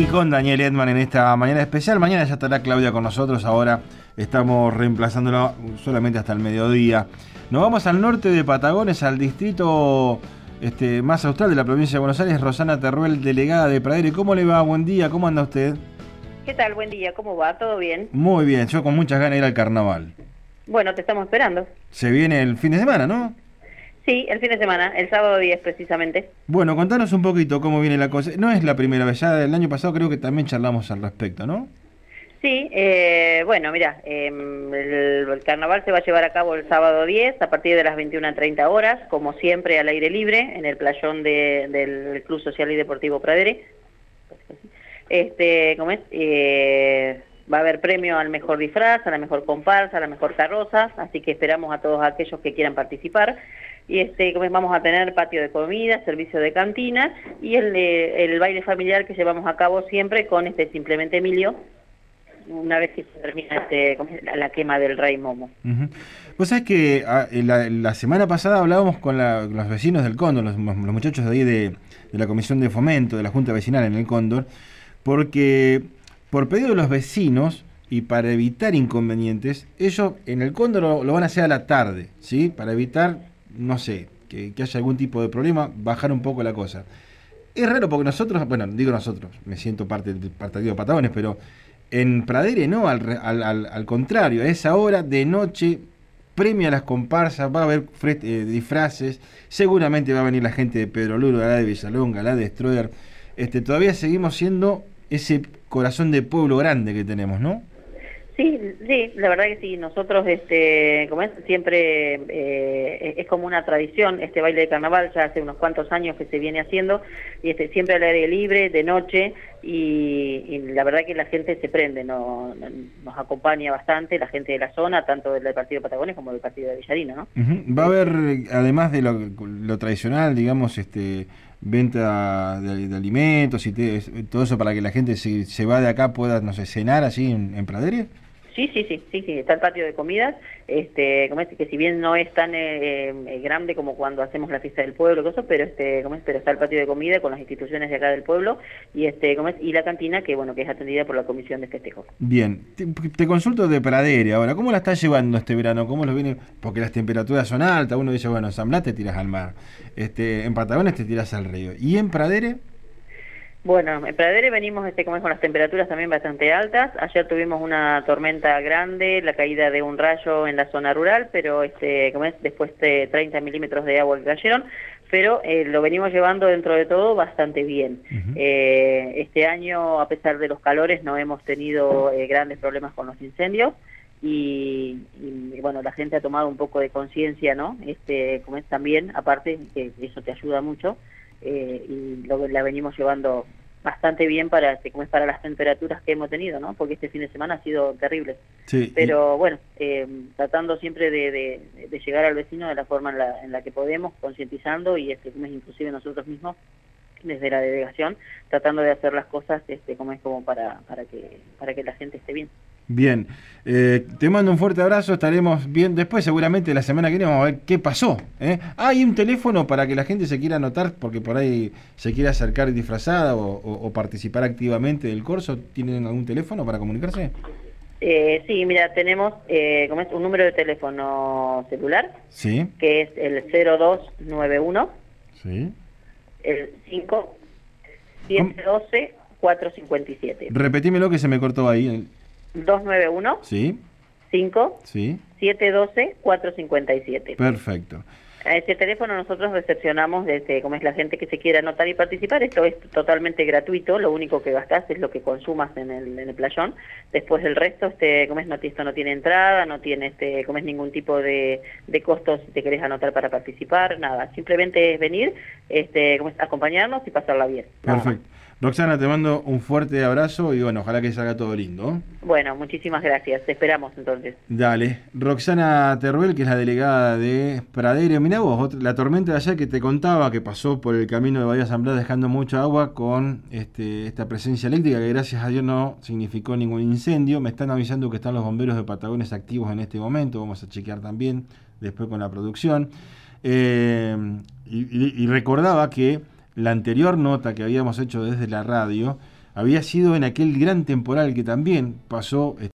Y con Daniel Edman en esta mañana especial. Mañana ya estará Claudia con nosotros. Ahora estamos reemplazándola solamente hasta el mediodía. Nos vamos al norte de Patagones, al distrito más austral de la provincia de Buenos Aires. Rosana Teruel, delegada de Pradera. ¿Cómo le va? Buen día. ¿Cómo anda usted? ¿Qué tal? Buen día. ¿Cómo va? ¿Todo bien? Muy bien. Yo con muchas ganas de ir al carnaval. Bueno, te estamos esperando. Se viene el fin de semana, ¿no? Sí, el fin de semana, el sábado 10 precisamente. Bueno, contanos un poquito cómo viene la cosa. No es la primera vez, ya el año pasado creo que también charlamos al respecto, ¿no? Sí, bueno, mira, el carnaval se va a llevar a cabo el sábado 10 a partir de las 21:30 horas, como siempre al aire libre, en el playón del Club Social y Deportivo Pradere. ¿Cómo es? Va a haber premio al mejor disfraz, a la mejor comparsa, a la mejor carroza, así que esperamos a todos aquellos que quieran participar. Y vamos a tener patio de comida, servicio de cantina y el baile familiar que llevamos a cabo siempre con Simplemente Emilio, una vez que se termina la quema del Rey Momo. Uh-huh. Vos sabés que la semana pasada hablábamos con los vecinos del Cóndor, los muchachos de ahí de la Comisión de Fomento, de la Junta Vecinal en el Cóndor, porque por pedido de los vecinos y para evitar inconvenientes, ellos en el Cóndor lo van a hacer a la tarde, ¿sí? Para evitar, no sé, que haya algún tipo de problema, bajar un poco la cosa. Es raro porque nosotros, bueno, digo nosotros, me siento parte del partido de Patagones, pero en Pradere no, al contrario, a esa hora de noche premia a las comparsas, va a haber disfraces, seguramente va a venir la gente de Pedro Luro, la de Villalonga, la de Destroyer. Todavía seguimos siendo ese corazón de pueblo grande que tenemos, ¿no? Sí, la verdad que sí, nosotros como es, siempre es como una tradición este baile de carnaval, ya hace unos cuantos años que se viene haciendo, y siempre al aire libre, de noche, y la verdad que la gente se prende, nos acompaña bastante la gente de la zona, tanto del partido de Patagones como del partido de Villarino, ¿no? Uh-huh. Va a haber, además de lo tradicional, digamos, venta de alimentos y todo eso para que la gente se va de acá pueda, no sé, cenar así en Pradere. Sí, está el patio de comidas, que si bien no es tan grande como cuando hacemos la fiesta del pueblo, pero pero está el patio de comida con las instituciones de acá del pueblo y y la cantina que es atendida por la comisión de festejo. Bien, te consulto de Pradere ahora, ¿cómo la estás llevando este verano? ¿Cómo lo viene? Porque las temperaturas son altas, uno dice, bueno, en San Blas te tiras al mar, en Patagones te tiras al río, ¿y en Pradere? Bueno, en Pradere venimos con las temperaturas también bastante altas. Ayer tuvimos una tormenta grande, la caída de un rayo en la zona rural, pero después de 30 milímetros de agua que cayeron, pero lo venimos llevando dentro de todo bastante bien. Uh-huh. Este año, a pesar de los calores, no hemos tenido grandes problemas con los incendios. Y bueno, la gente ha tomado un poco de conciencia, ¿no? También, aparte, que eso te ayuda mucho. Y la venimos llevando bastante bien para las temperaturas que hemos tenido, ¿no? Porque este fin de semana ha sido terrible. Sí, pero bueno, tratando siempre de llegar al vecino de la forma en la que podemos, concientizando y inclusive nosotros mismos desde la delegación tratando de hacer las cosas como para que la gente esté bien. Bien, te mando un fuerte abrazo, estaremos bien después, seguramente la semana que viene vamos a ver qué pasó. Hay un teléfono para que la gente se quiera anotar, porque por ahí se quiera acercar disfrazada o participar activamente del corso. ¿Tienen algún teléfono para comunicarse? Sí, mira, tenemos un número de teléfono celular, sí, que es el 0291, sí, el 5 712 457. Repetímelo que se me cortó ahí. 291 sí 5 sí 712 457. Perfecto. A ese teléfono nosotros recepcionamos como es la gente que se quiera anotar y participar. Esto es totalmente gratuito, lo único que gastás es lo que consumas en el playón. Después del resto, esto no tiene entrada, no tiene ningún tipo de costos si te querés anotar para participar, nada. Simplemente es venir, acompañarnos y pasarla bien. Perfecto. Roxana, te mando un fuerte abrazo y bueno, ojalá que salga todo lindo. Bueno, muchísimas gracias. Te esperamos entonces. Dale. Roxana Teruel, que es la delegada de Pradere. Mirá vos, la tormenta de ayer que te contaba que pasó por el camino de Bahía San Blas dejando mucha agua con esta presencia eléctrica que gracias a Dios no significó ningún incendio. Me están avisando que están los bomberos de Patagones activos en este momento. Vamos a chequear también después con la producción. Y recordaba que la anterior nota que habíamos hecho desde la radio había sido en aquel gran temporal que también pasó